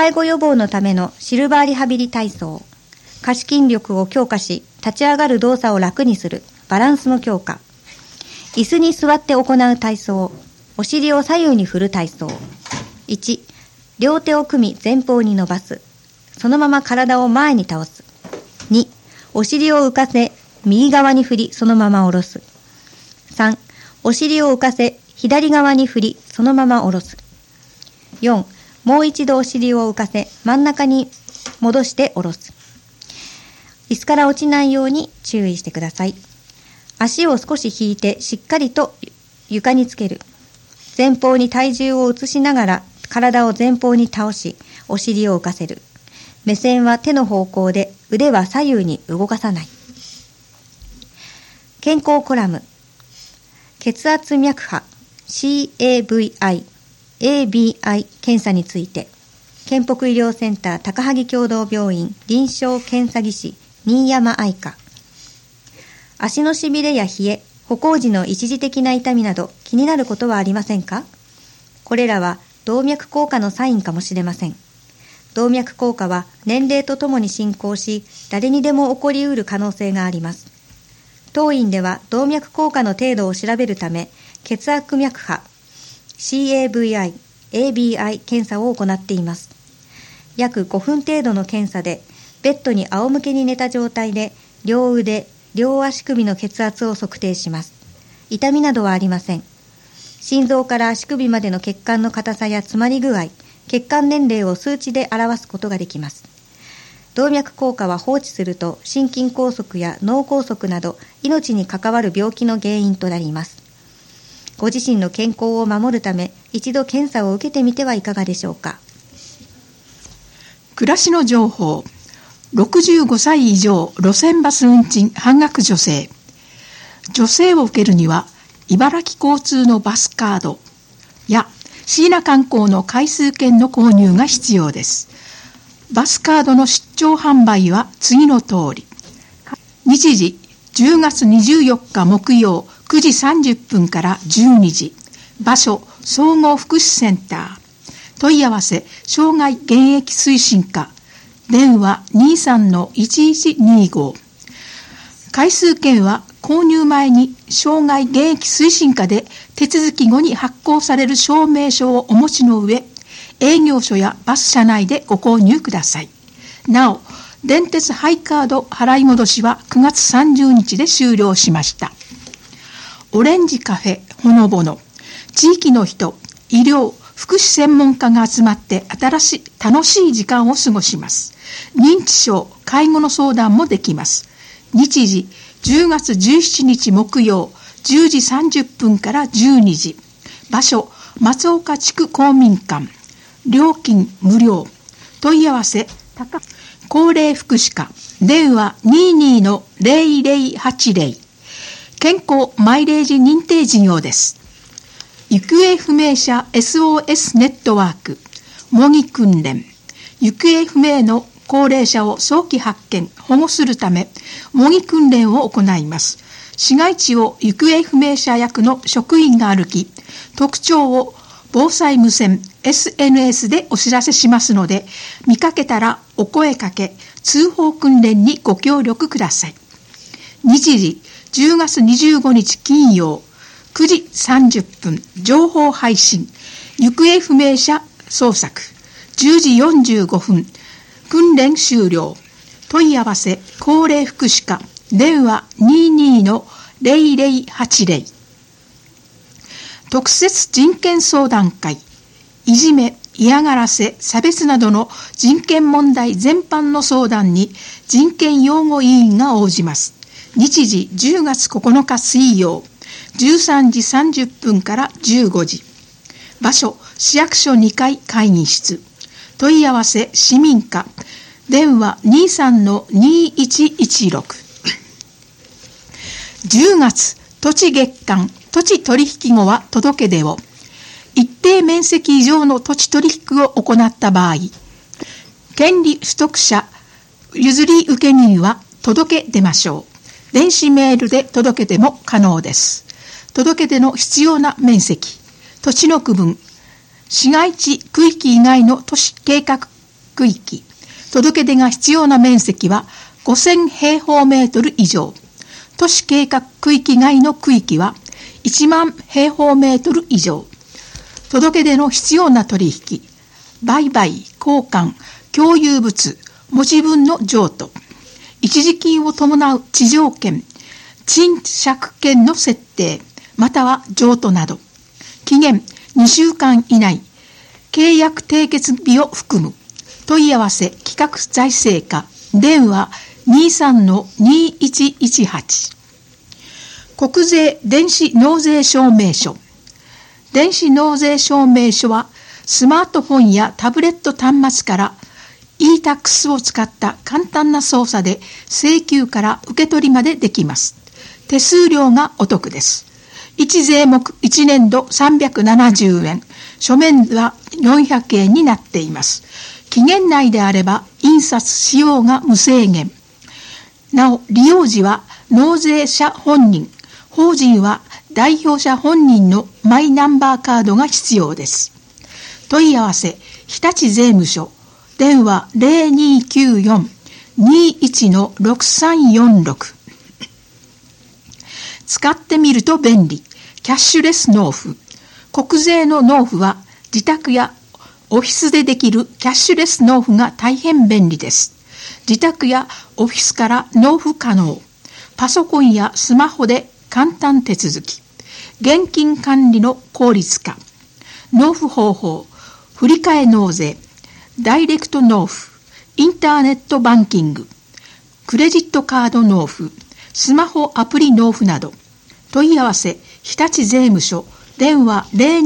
介護予防のためのシルバーリハビリ体操、下肢筋力を強化し、立ち上がる動作を楽にするバランスの強化、椅子に座って行う体操、お尻を左右に振る体操。1、両手を組み前方に伸ばす。そのまま体を前に倒す。2、お尻を浮かせ、右側に振り、そのまま下ろす。3、お尻を浮かせ、左側に振り、そのまま下ろす。4、もう一度お尻を浮かせ、真ん中に戻して下ろす。椅子から落ちないように注意してください。足を少し引いてしっかりと床につける。前方に体重を移しながら体を前方に倒し、お尻を浮かせる。目線は手の方向で、腕は左右に動かさない。健康コラム。血圧脈波 CAVI、ABI 検査について、健北医療センター高萩共同病院臨床検査技師新山愛香。足のしびれや冷え、歩行時の一時的な痛みなど気になることはありませんか？これらは動脈硬化のサインかもしれません。動脈硬化は年齢とともに進行し、誰にでも起こりうる可能性があります。当院では動脈硬化の程度を調べるため、血圧脈波 CAVI、ABI 検査を行っています。約5分程度の検査で、ベッドに仰向けに寝た状態で、両腕、両足首の血圧を測定します。痛みなどはありません。心臓から足首までの血管の硬さや詰まり具合、血管年齢を数値で表すことができます。動脈硬化は放置すると心筋梗塞や脳梗塞など命に関わる病気の原因となります。ご自身の健康を守るため、一度検査を受けてみてはいかがでしょうか。 暮らしの情報。65歳以上路線バス運賃半額助成。助成を受けるには茨城交通のバスカードや椎名観光の回数券の購入が必要です。バスカードの出張販売は次の通り。日時10月24日木曜9時30分から12時。場所総合福祉センター。問い合わせ障害現役推進課。電話 23-1125。回数券は購入前に障害現役推進課で手続き後に発行される証明書をお持ちの上、営業所やバス車内でご購入ください。なお、電鉄ハイカード払い戻しは9月30日で終了しました。オレンジカフェほのぼの。地域の人、医療、福祉専門家が集まって楽しい時間を過ごします。認知症、介護の相談もできます。日時10月17日木曜10時30分から12時。場所松岡地区公民館。料金無料。問い合わせ高齢福祉課。電話 22-0080。健康マイレージ認定事業です。行方不明者 SOS ネットワーク模擬訓練。行方不明の高齢者を早期発見保護するため模擬訓練を行います。市街地を行方不明者役の職員が歩き、特徴を防災無線 SNS でお知らせしますので、見かけたらお声かけ通報訓練にご協力ください。日時10月25日金曜9時30分情報配信。行方不明者捜索10時45分訓練終了。問い合わせ高齢福祉課。電話 22-0080。特設人権相談会。いじめ、嫌がらせ、差別などの人権問題全般の相談に人権擁護委員が応じます。日時10月9日水曜13時30分から15時。場所市役所2階会議室。問い合わせ市民課。電話 23-2116。10月土地月間土地取引後は届け出を。一定面積以上の土地取引を行った場合、権利取得者譲り受人は届け出ましょう。電子メールで届け出も可能です。届け出の必要な面積、土地の区分、市街地区域以外の都市計画区域。届け出が必要な面積は5000平方メートル以上。都市計画区域外の区域は1万平方メートル以上。届け出の必要な取引、売買、交換、共有物、持ち分の譲渡、一時金を伴う地上権、賃借権の設定、または譲渡など、期限2週間以内、契約締結日を含む。問い合わせ企画財政課、電話 23-2118。国税電子納税証明書。電子納税証明書はスマートフォンやタブレット端末から e-tax を使った簡単な操作で請求から受け取りまでできます。手数料がお得です。1税目1年度370円、書面は400円になっています。期限内であれば印刷使用が無制限。なお、利用時は納税者本人、法人は代表者本人のマイナンバーカードが必要です。問い合わせ、日立税務署、電話 0294-21-6346。使ってみると便利。キャッシュレス納付。国税の納付は自宅やオフィスでできるキャッシュレス納付が大変便利です。自宅やオフィスから納付可能。パソコンやスマホで簡単手続き。現金管理の効率化。納付方法。振替納税。ダイレクト納付。インターネットバンキング。クレジットカード納付。スマホアプリ納付など。問い合わせ、日立税務署。電話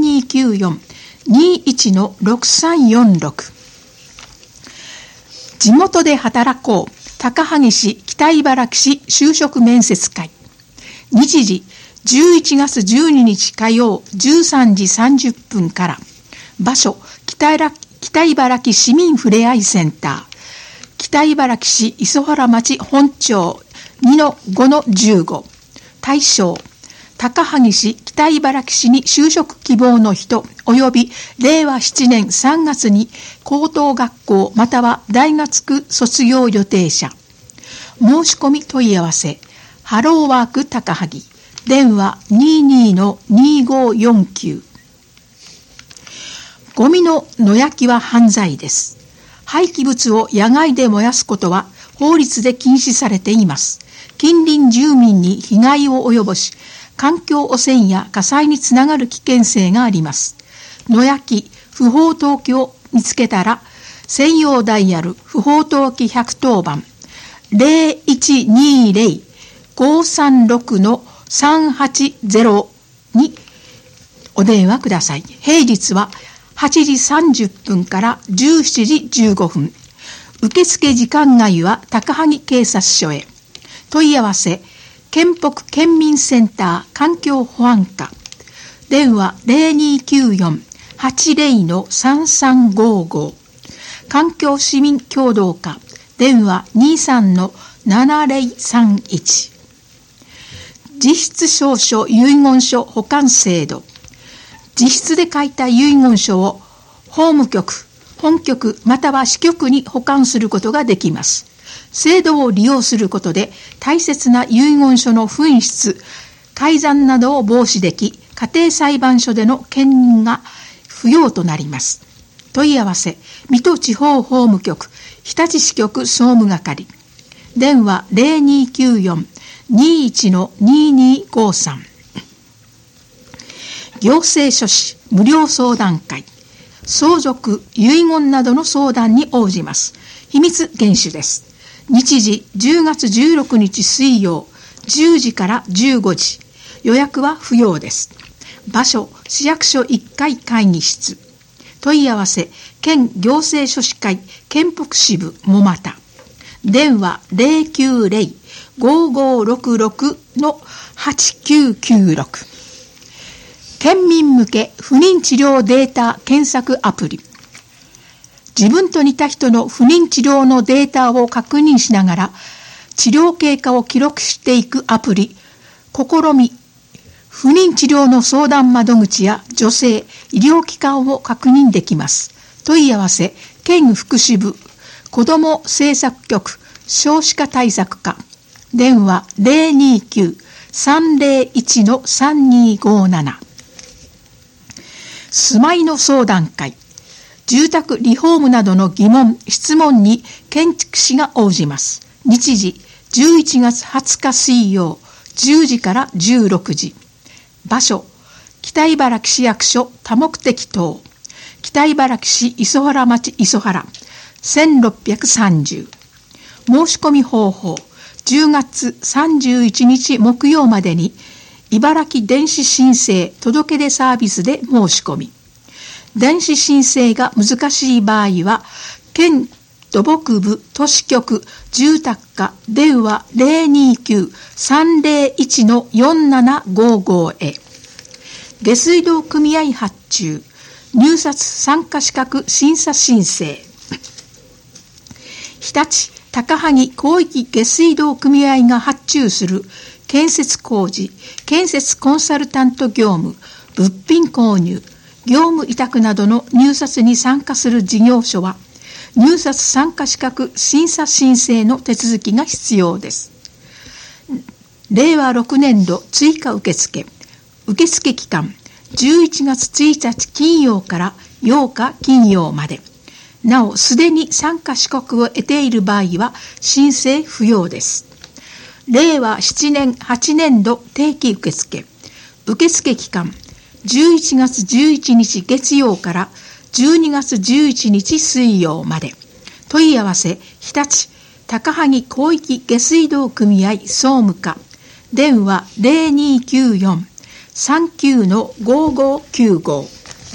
0294-21-6346。地元で働こう。高萩市北茨城市就職面接会。日時11月12日火曜13時30分から。場所北茨城市民ふれあいセンター。北茨城市磯原町本町 2-5-15。対象高萩市北茨城市に就職希望の人及び令和7年3月に高等学校または大学卒業予定者。申し込み問い合わせハローワーク高萩電話 22-2549。 ゴミの野焼きは犯罪です。廃棄物を野外で燃やすことは法律で禁止されています。近隣住民に被害を及ぼし環境汚染や火災につながる危険性があります。野焼き、不法投棄を見つけたら、専用ダイヤル不法投棄110番 0120-536-380 にお電話ください。平日は8時30分から17時15分。受付時間外は高萩警察署へ。問い合わせ県北県民センター環境保安課電話 0294-80-3355。 環境市民協同課電話 23-7031。 実質証書遺言書保管制度。実質で書いた遺言書を法務局、本局または支局に保管することができます。制度を利用することで大切な遺言書の紛失、改ざんなどを防止でき、家庭裁判所での兼任が不要となります。問い合わせ、水戸地方法務局、日立支局総務係。電話 0294-21-2253。行政書士無料相談会。相続、遺言などの相談に応じます。秘密厳守です。日時10月16日水曜10時から15時。予約は不要です。場所、市役所1階会議室。問い合わせ、県行政書士会県北支部もまた。電話 090-5566-8996。県民向け不妊治療データ検索アプリ。自分と似た人の不妊治療のデータを確認しながら治療経過を記録していくアプリ。試み。不妊治療の相談窓口や女性、医療機関を確認できます。問い合わせ、 県福祉部子ども政策局少子化対策課、電話 029-301-3257。住まいの相談会、住宅リフォームなどの疑問・質問に建築士が応じます。日時11月20日水曜10時から16時。場所北茨城市役所多目的棟、北茨城市磯原町磯原1630。申し込み方法、10月31日木曜までに茨城電子申請届出サービスで申し込み、電子申請が難しい場合は県土木部都市局住宅課電話 029-301-4755 へ。下水道組合発注入札参加資格審査申請、日立高萩広域下水道組合が発注する建設工事、建設コンサルタント業務、物品購入、業務委託などの入札に参加する事業所は、入札参加資格審査申請の手続きが必要です。令和6年度追加受付期間、11月1日金曜から8日金曜まで。なお、すでに参加資格を得ている場合は申請不要です。令和7年8年度定期受付期間、11月11日月曜から12月11日水曜まで。問い合わせ、日立高萩広域下水道組合総務課、電話 0294-39-5595。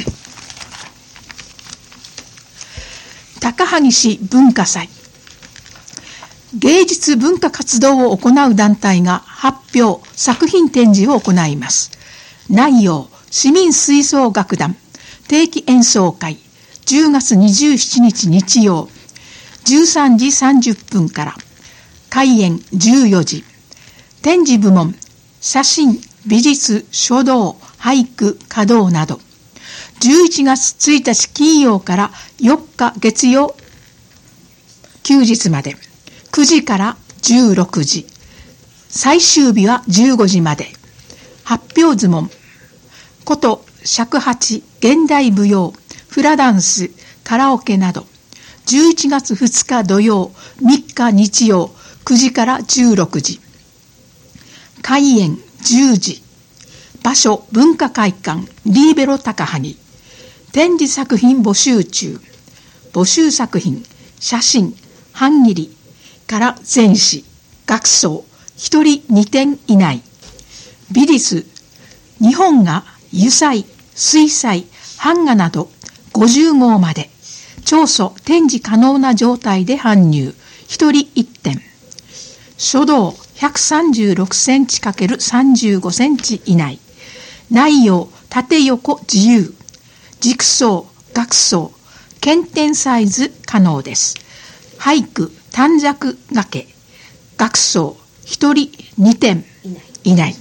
高萩市文化祭、芸術文化活動を行う団体が発表・作品展示を行います。内容、市民吹奏楽団定期演奏会、10月27日日曜13時30分から、開演14時。展示部門、写真、美術、書道、俳句、華道など。11月1日金曜から4日月曜休日まで、9時から16時。最終日は15時まで。発表図問、琴、尺八、現代舞踊、フラダンス、カラオケなど。11月2日土曜、3日日曜、9時から16時。開演10時。場所、文化会館、リーベロ高萩。展示作品募集中。募集作品、写真、半切りから全紙、学装、1人2点以内。美術、日本画、油彩、水彩、版画など50号まで。長所、展示可能な状態で搬入、1人1点。書道、136センチ×35センチ以内。内容、縦横自由。軸装、額装、検点サイズ可能です。俳句、短冊掛け、額装、1人2点以内。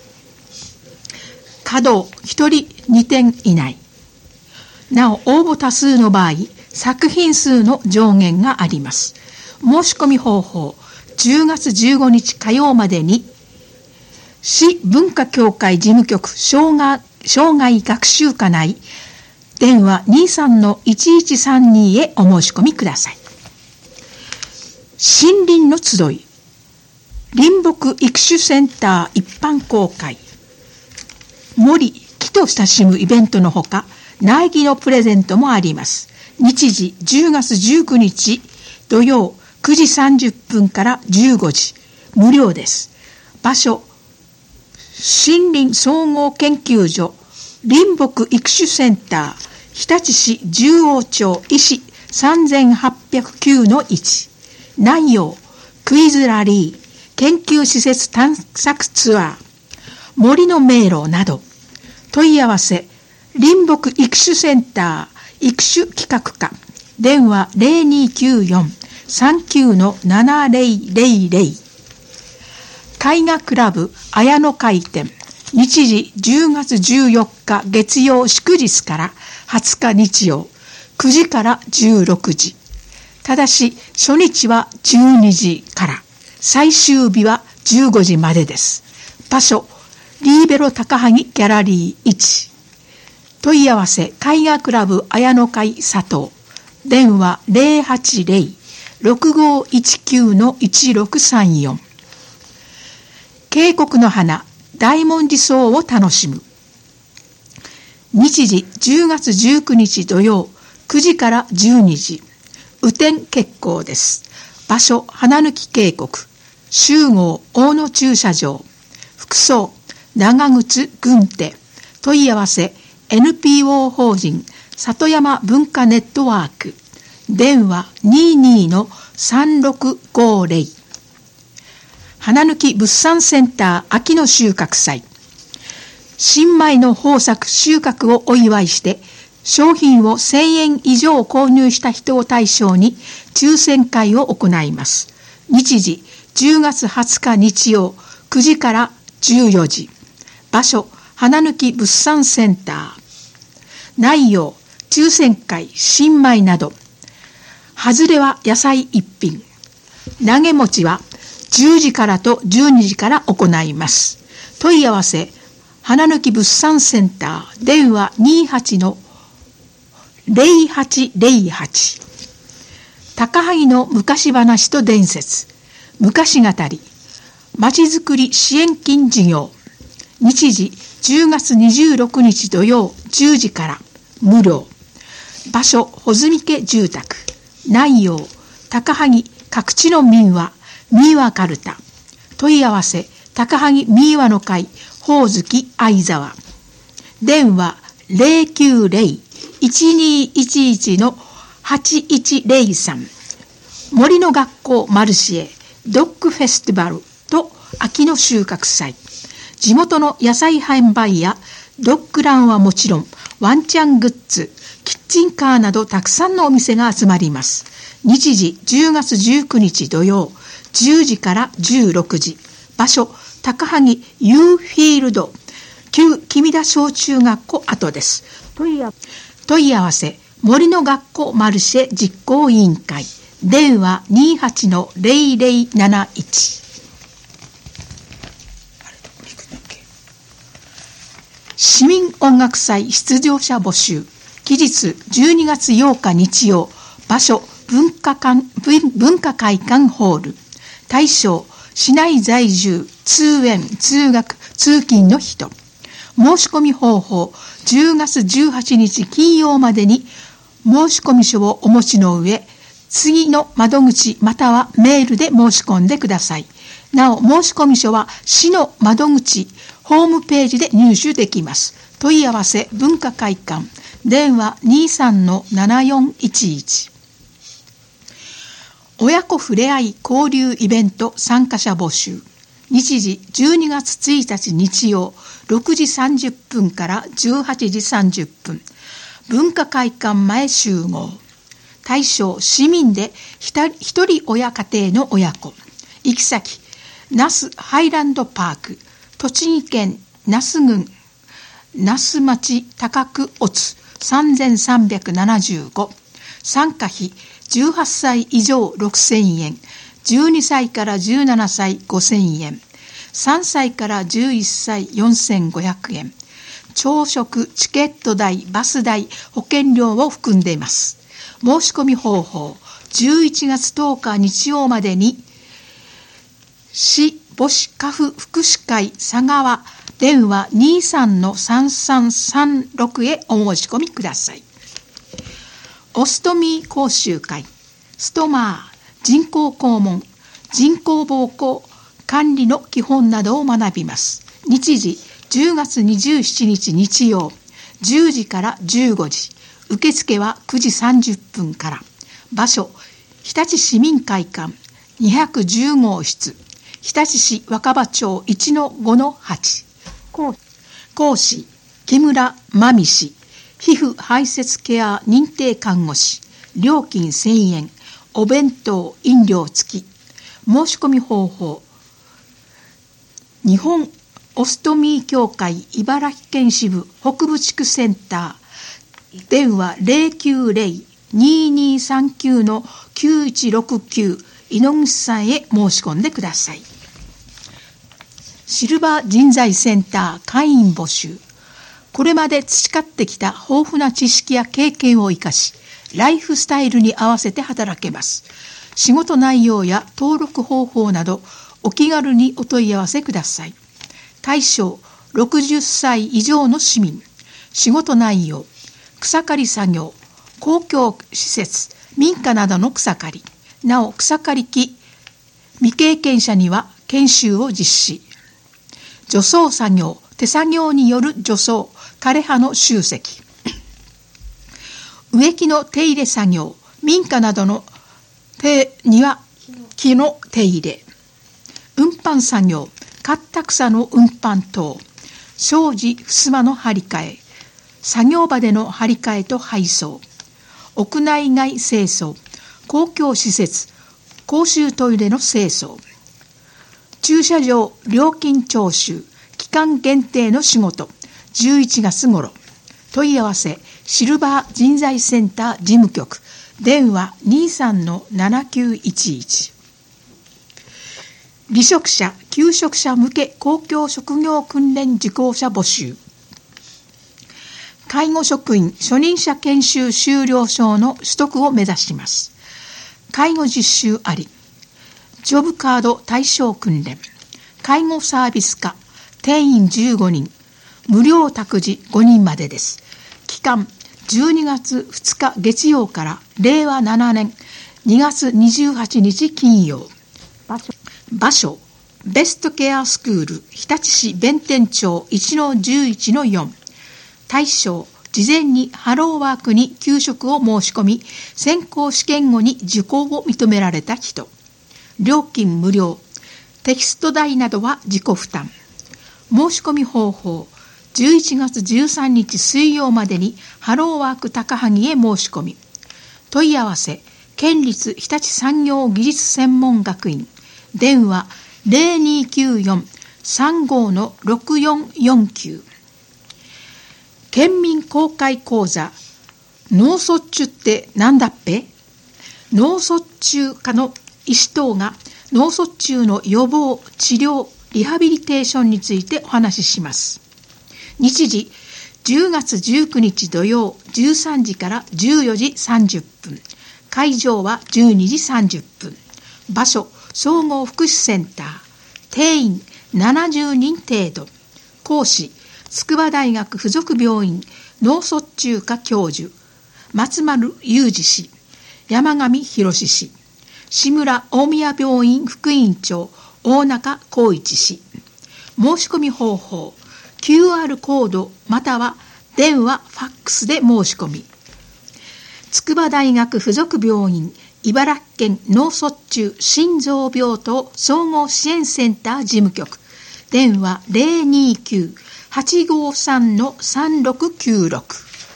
華道、1人2点以内。なお、応募多数の場合、作品数の上限があります。申し込み方法、10月15日火曜までに、市文化協会事務局生涯学習課内、電話 23-1132 へお申し込みください。森林の集い、林木育種センター一般公開、森、木と親しむイベントのほか、苗木のプレゼントもあります。日時10月19日土曜9時30分から15時、無料です。場所、森林総合研究所林木育種センター、日立市十王町石 3809-1。内容、クイズラリー、研究施設探索ツアー、森の迷路など。問い合わせ、林木育種センター育種企画課、電話 0294-39-7000。絵画クラブ綾野会展、日時10月14日月曜祝日から20日日曜 9時から16時。ただし、初日は12時から、最終日は15時までです。場所、リーベロ高萩ギャラリー1。問い合わせ、絵画クラブ綾野会佐藤。電話080-6519-1634。渓谷の花、大文字草を楽しむ。日時10月19日土曜、9時から12時。雨天決行です。場所、花貫渓谷。集合、大野駐車場。服装、長靴、軍手。問い合わせ、NPO 法人、里山文化ネットワーク。電話22-3650。花貫物産センター秋の収穫祭。新米の豊作収穫をお祝いして、商品を1000円以上購入した人を対象に抽選会を行います。日時10月20日日曜9時から14時。場所、花貫物産センター。内容、抽選会、新米など。外れは野菜一品。投げ餅は10時からと12時から行います。問い合わせ、花貫物産センター。電話28-0808。高萩の昔話と伝説。昔語り。まちづくり支援金事業。日時10月26日土曜10時から無料。場所、穂積家住宅。内容、高萩各地の民話、民話かるた。問い合わせ、高萩民話の会、ほおずき相沢。電話090-1211-8103。森の学校マルシェ、ドッグフェスティバルと秋の収穫祭。地元の野菜販売やドッグランはもちろん、ワンちゃんグッズ、キッチンカーなどたくさんのお店が集まります。日時10月19日土曜、10時から16時。場所、高萩ユーフィールド、旧君田小中学校跡です。問い合わせ、森の学校マルシェ実行委員会。電話28-0071。市民音楽祭出場者募集。期日12月8日日曜。場所、文化会館ホール。対象、市内在住、通園、通学、通勤の人。申し込み方法、10月18日金曜までに申し込み書をお持ちの上、次の窓口またはメールで申し込んでください。なお、申し込み書は市の窓口、ホームページで入手できます。問い合わせ、文化会館。電話23-7411。親子ふれあい交流イベント参加者募集。日時12月1日日曜6時30分から18時30分。文化会館前集合。対象、市民で一人親家庭の親子。行き先、那須ハイランドパーク。栃木県那須郡那須町高久乙3375。参加費18歳以上6000円。12歳から17歳5000円。3歳から11歳4500円。朝食、チケット代、バス代、保険料を含んでいます。申し込み方法、11月10日日曜までに市母子家父福祉会佐川電話23-3336へお申し込みください。オストミー講習会、ストマー、人工肛門、人工膀胱管理の基本などを学びます。日時10月27日日曜10時から15時。受付は9時30分から。場所、日立市民会館210号室。日立市若葉町 1-5-8。講師、木村真美氏。皮膚排泄ケア認定看護師。料金1000円。お弁当、飲料付き。申し込み方法。日本オストミー協会茨城県支部北部地区センター。電話 2239-9169 井ノ口さんへ申し込んでください。シルバー人材センター会員募集。これまで培ってきた豊富な知識や経験を生かし、ライフスタイルに合わせて働けます。仕事内容や登録方法などお気軽にお問い合わせください。対象60歳以上の市民。仕事内容草刈り作業、公共施設、民家などの草刈り。なお草刈り機未経験者には研修を実施。除草作業、手作業による除草、枯葉の集積。植木の手入れ作業、民家などの庭木の手入れ。運搬作業、刈った草の運搬等。障子、襖の張り替え。作業場での張り替えと配送。屋内外清掃。公共施設、公衆トイレの清掃。駐車場料金徴収、期間限定の仕事、11月頃。問い合わせ、シルバー人材センター事務局、電話 23-7911。離職者、休職者向け公共職業訓練受講者募集。介護職員初任者研修修了証の取得を目指します。介護実習あり。ジョブカード対象訓練。介護サービス課、定員15人。無料託児5人までです。期間、12月2日月曜から令和7年2月28日金曜。場所、ベストケアスクール、日立市弁天町 1-11-4。対象、事前にハローワークに休職を申し込み、選考試験後に受講を認められた人。料金無料。テキスト代などは自己負担。申し込み方法。11月13日水曜までにハローワーク高萩へ申し込み。問い合わせ、県立日立産業技術専門学院。電話 0294-35-6449。県民公開講座。脳卒中ってなんだっぺ？脳卒中科の医師等が脳卒中の予防、治療、リハビリテーションについてお話しします。日時、10月19日土曜13時から14時30分。会場は12時30分。場所、総合福祉センター。定員70人程度。講師、筑波大学附属病院脳卒中科教授、松丸裕二氏、山上博氏、志村大宮病院副院長、大中光一氏。申し込み方法、QR コードまたは電話、ファックスで申し込み。筑波大学附属病院、茨城県脳卒中心臓病棟総合支援センター事務局。電話 029-853-3696。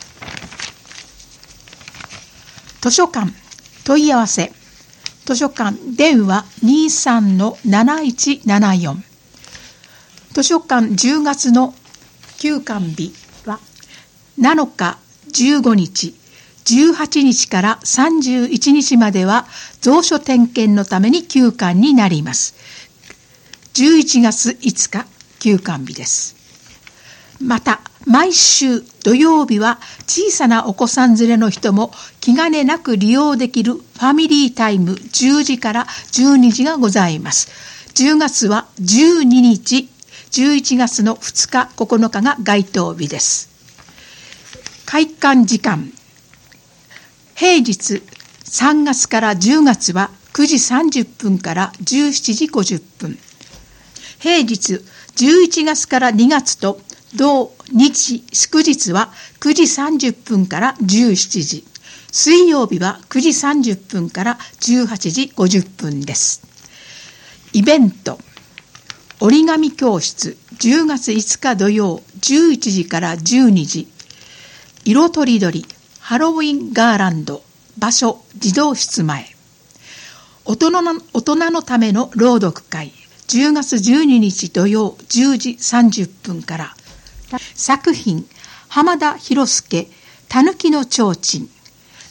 図書館問い合わせ。図書館電話 23-7174。図書館10月の休館日は7日、15日、18日から31日までは蔵書点検のために休館になります。11月5日休館日です。また毎週土曜日は小さなお子さん連れの人も気兼ねなく利用できるファミリータイム10時から12時がございます。10月は12日、11月の2日、9日が該当日です。開館時間。平日3月から10月は9時30分から17時50分。平日11月から2月と同日祝日は9時30分から17時。水曜日は9時30分から18時50分です。イベント。折り紙教室10月5日土曜11時から12時。色とりどりハロウィンガーランド。場所児童室前。大人のための朗読会10月12日土曜10時30分から。作品浜田博介たぬきのちょうちん。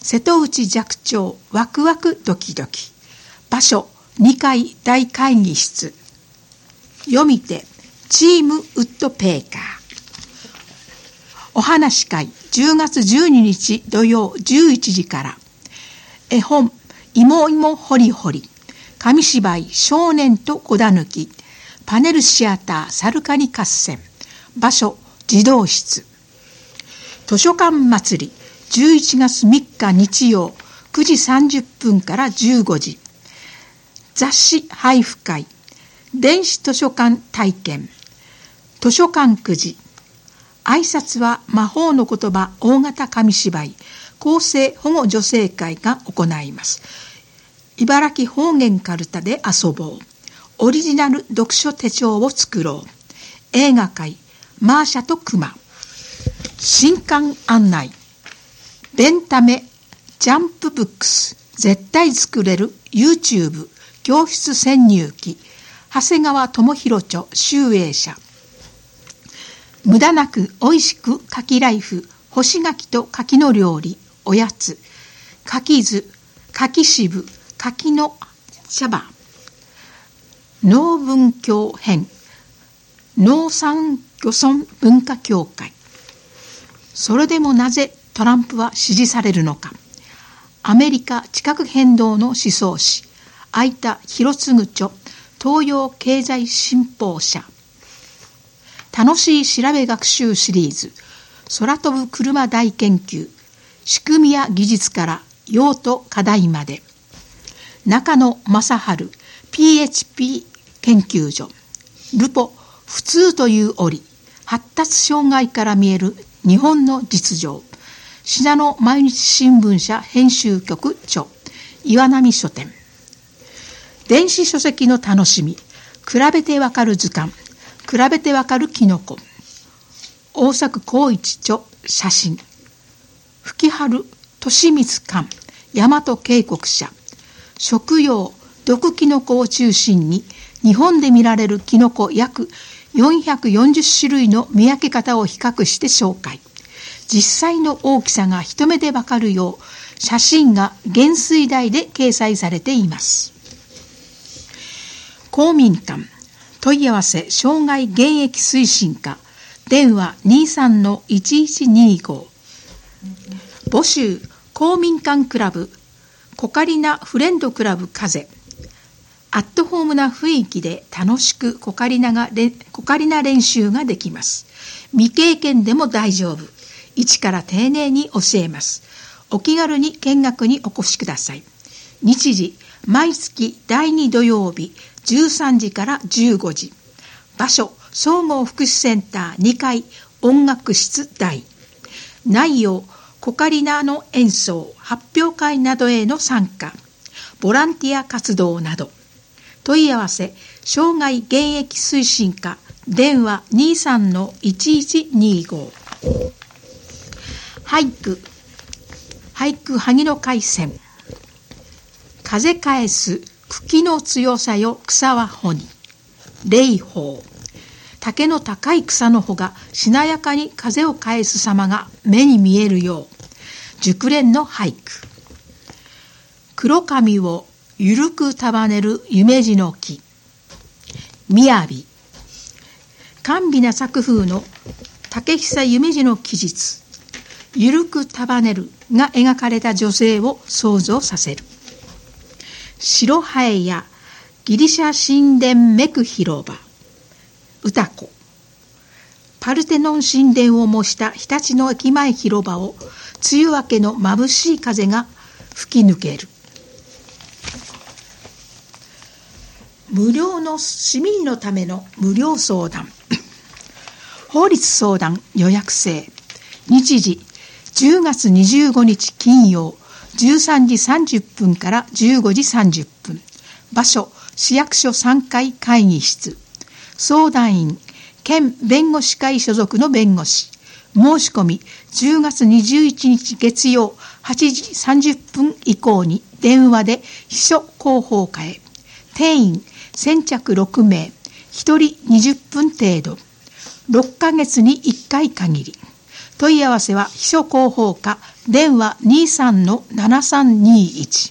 瀬戸内寂聴ワクワクドキドキ。場所2階大会議室。読み手チームウッドペーカー。お話会10月12日土曜11時から。絵本いもいもほりほり。紙芝居少年と子だぬき。パネルシアターサルカニ合戦。場所児童室。図書館祭り11月3日日曜9時30分から15時。雑誌配布会。電子図書館体験。図書館くじ。挨拶は魔法の言葉大型紙芝居。厚生保護女性会が行います。茨城方言かるたで遊ぼう。オリジナル読書手帳を作ろう。映画会マーシャとクマ。新刊案内。ベンタメジャンプブックス絶対作れる YouTube 教室潜入記。長谷川智弘著集英社。無駄なくおいしく柿ライフ干し柿と柿の料理おやつ。柿酢柿渋柿の茶葉。農文教編農産漁村文化協会。それでもなぜトランプは支持されるのか。アメリカ地殻変動の思想史相田博次著東洋経済新報社。楽しい調べ学習シリーズ空飛ぶ車大研究。仕組みや技術から用途課題まで。中野正春 PHP 研究所。ルポ普通という折発達障害から見える日本の実情。信濃毎日新聞社編集局著岩波書店。電子書籍の楽しみ比べてわかる図鑑。比べてわかるキノコ。大作光一著写真。吹春利光館大和渓谷社。食用毒キノコを中心に日本で見られるキノコ約440種類の見分け方を比較して紹介。実際の大きさが一目でわかるよう写真が原水台で掲載されています。公民館問い合わせ障害現役推進課。電話 23-1125。募集公民館クラブコカリナフレンドクラブ風。アットホームな雰囲気で楽しくコカリナ練習ができます。未経験でも大丈夫。一から丁寧に教えます。お気軽に見学にお越しください。日時毎月第2土曜日13時から15時。場所総合福祉センター2階音楽室大。内容コカリナの演奏発表会などへの参加ボランティア活動など。問い合わせ障害現役推進課電話 23-1125。俳句萩の海鮮。風返す茎の強さよ草は穂に。霊峰竹の高い草の穂がしなやかに風を返す様が目に見えるよう。熟練の俳句。黒髪をゆるく束ねる夢路の木。雅。甘美な作風の竹久夢路の記述。ゆるく束ねるが描かれた女性を想像させる。白ハエやギリシャ神殿めく広場。歌子。パルテノン神殿を模した日立の駅前広場を梅雨明けの眩しい風が吹き抜ける。無料の市民のための無料相談法律相談予約制。日時10月25日金曜13時30分から15時30分。場所市役所3階会議室。相談員県弁護士会所属の弁護士。申し込み10月21日月曜8時30分以降に電話で秘書広報課へ。定員先着6名、1人20分程度。6ヶ月に1回限り。問い合わせは秘書広報課電話 23-7321。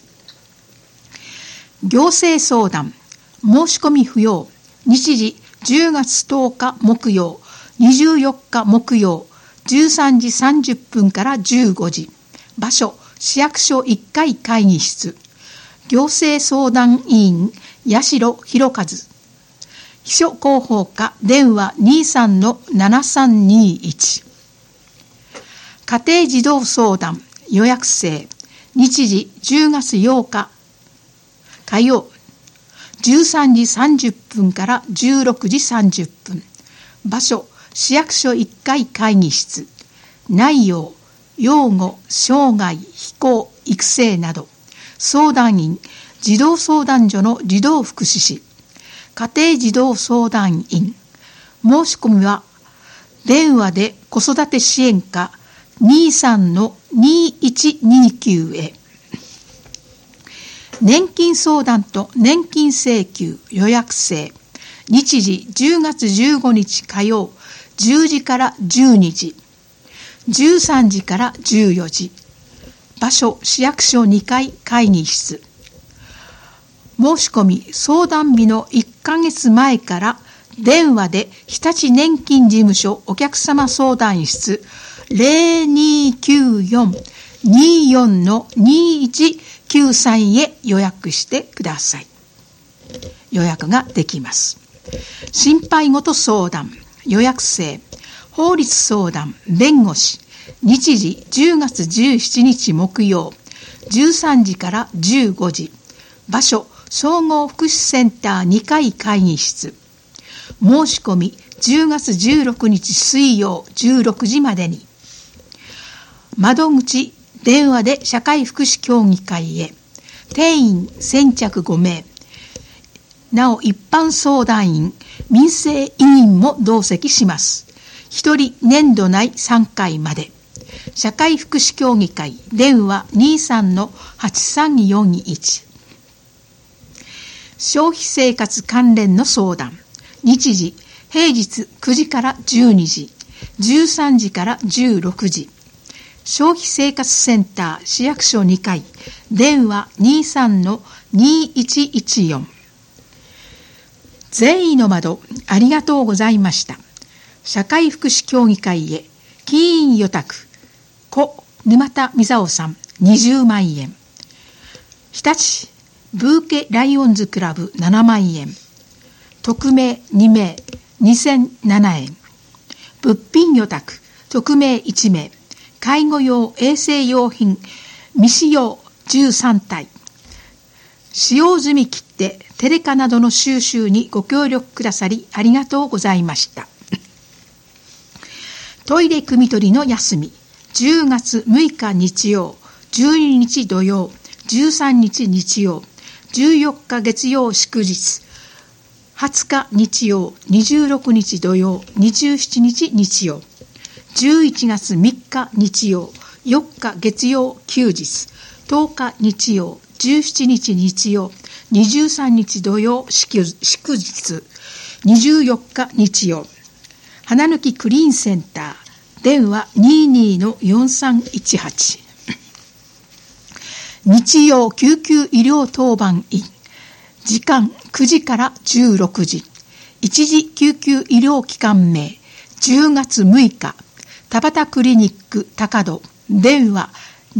行政相談、申し込み不要。日時10月10日木曜、24日木曜、13時30分から15時。場所、市役所1階会議室。行政相談委員、八代博和。秘書広報課、電話 23-7321。家庭児童相談、予約制。日時10月8日火曜、13時30分から16時30分。場所、市役所1階会議室。内容、養護、障害、非行、育成など。相談員、児童相談所の児童福祉士。家庭児童相談員。申し込みは、電話で子育て支援課 23-2129 へ。年金相談と年金請求予約制。日時10月15日火曜、10時から12時。13時から14時。場所、市役所2階会議室。申し込み、相談日の1ヶ月前から電話で日立年金事務所お客様相談室 0294-24-2193 へ予約してください。予約ができます。心配事相談、予約制。法律相談、弁護士。日時10月17日木曜、13時から15時。場所、総合福祉センター2階会議室。申し込み10月16日水曜16時までに。窓口、電話で社会福祉協議会へ。定員先着5名。なお一般相談員、民生委員も同席します。1人年度内3回まで。社会福祉協議会、電話 23-8341。消費生活関連の相談。日時、平日9時から12時、13時から16時。消費生活センター市役所2階、電話 23-2114。善意の窓、ありがとうございました。社会福祉協議会へ、起因予託、故沼田美沙夫さん20万円。日立ブーケライオンズクラブ7万円。匿名2名2007円。物品予託、匿名1名。介護用衛生用品未使用13体。使用済み切手、テレカなどの収集にご協力くださりありがとうございました。トイレ汲み取りの休み。10月6日日曜、12日土曜、13日日曜、14日月曜祝日、20日日曜、26日土曜、27日日曜、11月3日日曜、4日月曜休日、10日日曜、17日日曜、23日土曜祝日、24日日曜。花抜きクリーンセンター、電話 22-4318。日曜救急医療当番員。時間9時から16時。一時救急医療機関名。10月6日。田端クリニック高戸。電話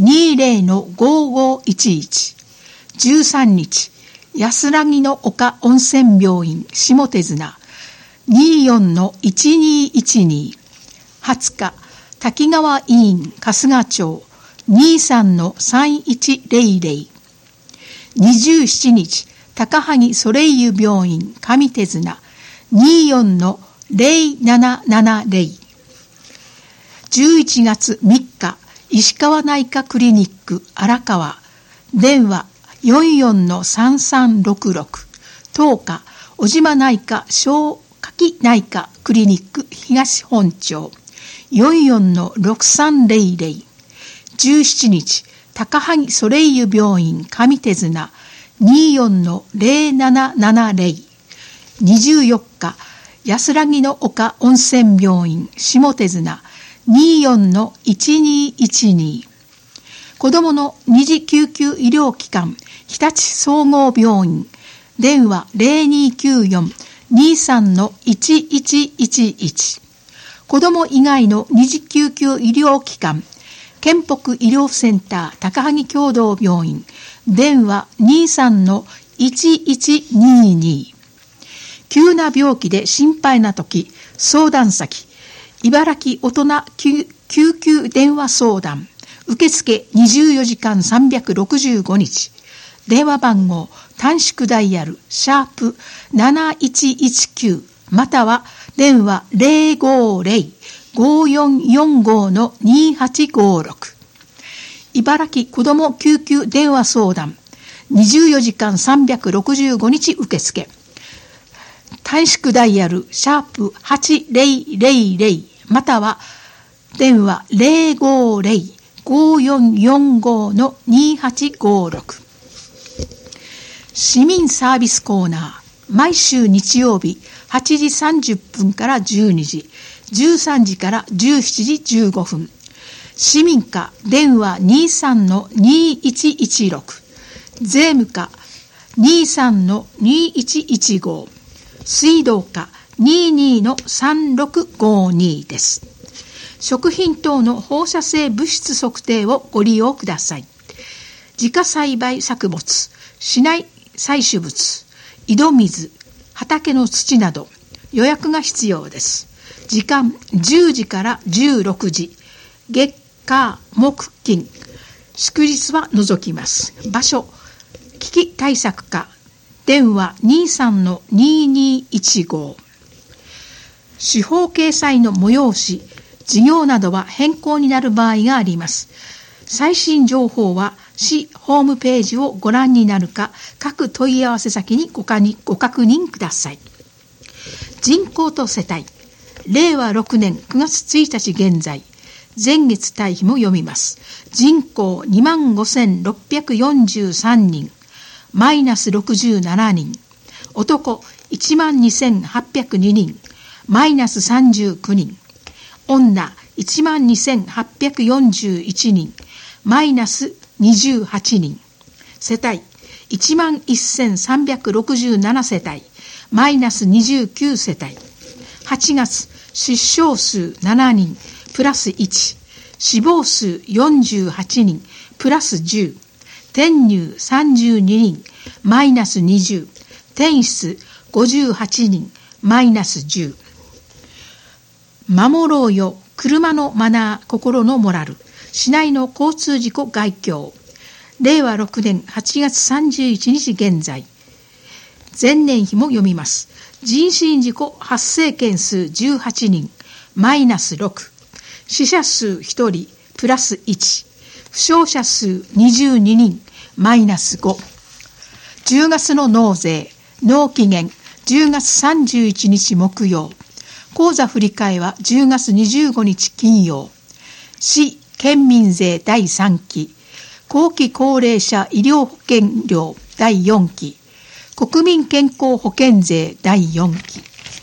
20-5511。13日。安らぎの丘温泉病院下手綱。24-1212。20日。滝川医院春日町。23-3100。27日、高萩ソレイユ病院上手綱 24-0770。11月3日、石川内科クリニック荒川。電話 44-3366。10日、小島内科消化器内科クリニック東本町 44-6300。17日、高萩ソレイユ病院上手綱 24-0770。24日、安らぎの丘温泉病院下手綱 24-1212。 子どもの二次救急医療機関日立総合病院、電話 0294-23-1111。子ども以外の二次救急医療機関県北医療センター高萩共同病院、電話 23-1122。急な病気で心配なとき、相談先、茨城大人救急電話相談、受付24時間365日。電話番号、短縮ダイヤル、#7119、または電話 050-5445-2856。茨城子ども救急電話相談、24時間365日受付。短縮ダイヤル、#8000、または電話 050-5445-2856。市民サービスコーナー、毎週日曜日8時30分から12時、13時から17時15分。市民課電話 23-2116、税務課 23-2115、水道課 22-3652 です。食品等の放射性物質測定をご利用ください。自家栽培作物、市内採取物、井戸水、畑の土など予約が必要です。時間10時から16時、月火木金、祝日は除きます。場所、危機対策課、電話 23-2215。司法掲載の催し、事業などは変更になる場合があります。最新情報は市ホームページをご覧になるか、各問い合わせ先にご確認ください。人口と世帯、令和6年9月1日現在、前月対比も読みます。人口 25,643 人、マイナス67人。男 12,802 人、マイナス39人。女 12,841 人、マイナス28人。世帯 11,367 世帯、マイナス29世帯。8月、出生数7人、プラス1。死亡数48人、プラス10。転入32人、マイナス20。転出58人、マイナス10。守ろうよ、車のマナー、心のモラル。市内の交通事故概況。令和6年8月31日現在。前年比も読みます。人身事故発生件数18人、マイナス6。死者数1人、プラス1。負傷者数22人、マイナス5。10月の納税、納期限10月31日木曜。口座振替は10月25日金曜。市県民税第3期、後期高齢者医療保険料第4期、国民健康保険税第4期。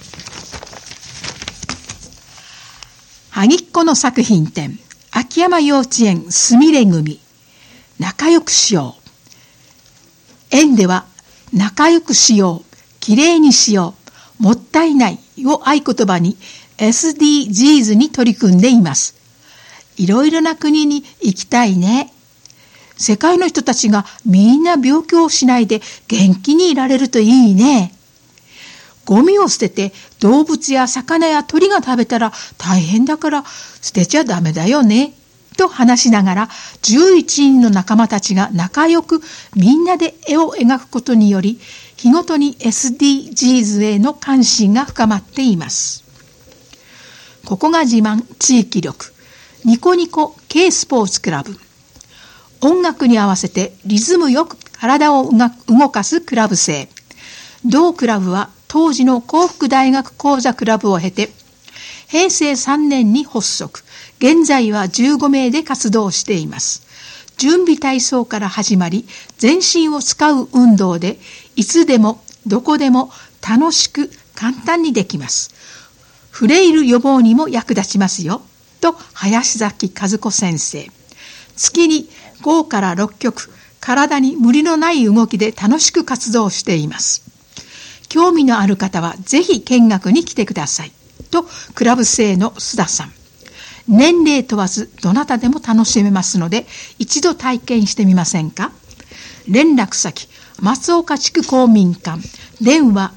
萩っ子の作品展、秋山幼稚園すみれ組。仲良くしよう。園では仲良くしよう、きれいにしよう、もったいないを合言葉に SDGs に取り組んでいます。いろいろな国に行きたいね。世界の人たちがみんな病気をしないで元気にいられるといいね。ゴミを捨てて動物や魚や鳥が食べたら大変だから捨てちゃダメだよね。と話しながら11人の仲間たちが仲良くみんなで絵を描くことにより日ごとに SDGs への関心が深まっています。ここが自慢地域力。ニコニコ K スポーツクラブ。音楽に合わせてリズムよく体を動かすクラブ生。同クラブは当時の幸福大学講座クラブを経て、平成3年に発足。現在は15名で活動しています。準備体操から始まり、全身を使う運動で、いつでもどこでも楽しく簡単にできます。フレイル予防にも役立ちますよ。と林崎和子先生。月に 5から6曲、体に無理のない動きで楽しく活動しています。興味のある方はぜひ見学に来てください。と、クラブ生の須田さん。年齢問わずどなたでも楽しめますので、一度体験してみませんか？連絡先、松岡地区公民館、電話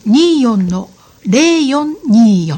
24-0424。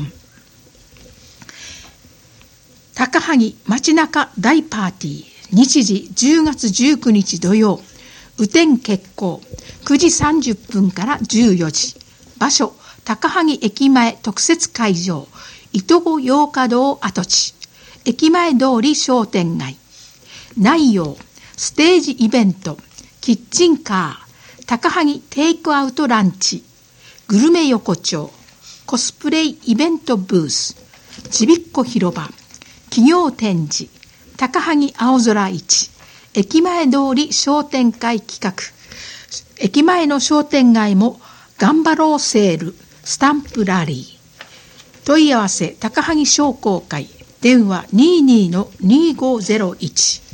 高萩街中大パーティー、日時10月19日土曜、雨天決行、9時30分から14時。場所、高萩駅前特設会場、糸子洋華堂跡地、駅前通り商店街。内容、ステージイベント、キッチンカー、高萩テイクアウトランチ、グルメ横丁、コスプレイイベントブース、ちびっこ広場、企業展示、高萩青空市、駅前通り商店会企画。駅前の商店街も頑張ろうセール、スタンプラリー。問い合わせ高萩商工会、電話 22-2501。